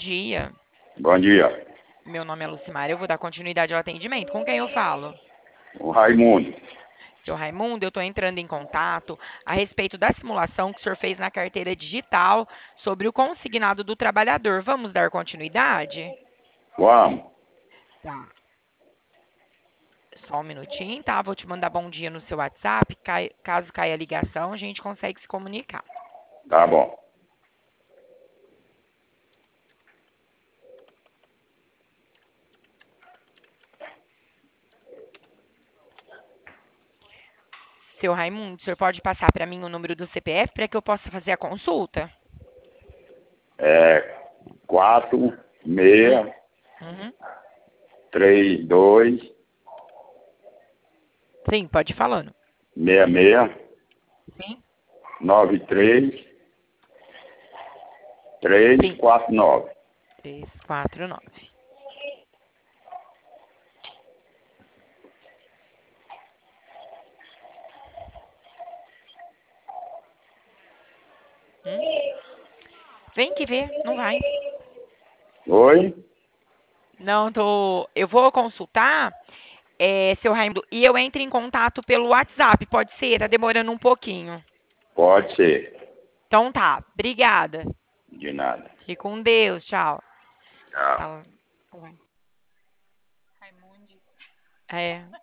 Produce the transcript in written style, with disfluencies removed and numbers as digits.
dia. Bom dia. Meu nome é Lucimar, eu vou dar continuidade ao atendimento. Com quem eu falo? O Raimundo. Seu Raimundo, eu estou entrando em contato a respeito da simulação que o senhor fez na carteira digital sobre o consignado do trabalhador. Vamos dar continuidade? Vamos. Tá. Só um minutinho, tá? Vou te mandar bom dia no seu WhatsApp. Caso caia a ligação, a gente consegue se comunicar. Tá bom. Seu Raimundo, o senhor pode passar para mim o número do CPF para que eu possa fazer a consulta? É 4, Hum, 6, Uhum. 3, 2, Sim, pode ir falando. 66, Sim? 93, 3, Sim. 4, 9. 349. Hum? Vem que vê, não vai. Oi? Não, tô. Eu vou consultar, seu Raimundo, e eu entro em contato pelo WhatsApp, pode ser? Tá demorando um pouquinho. Pode ser. Então tá, obrigada. De nada. Fique com Deus, tchau. Tchau. Tá. Vai. É.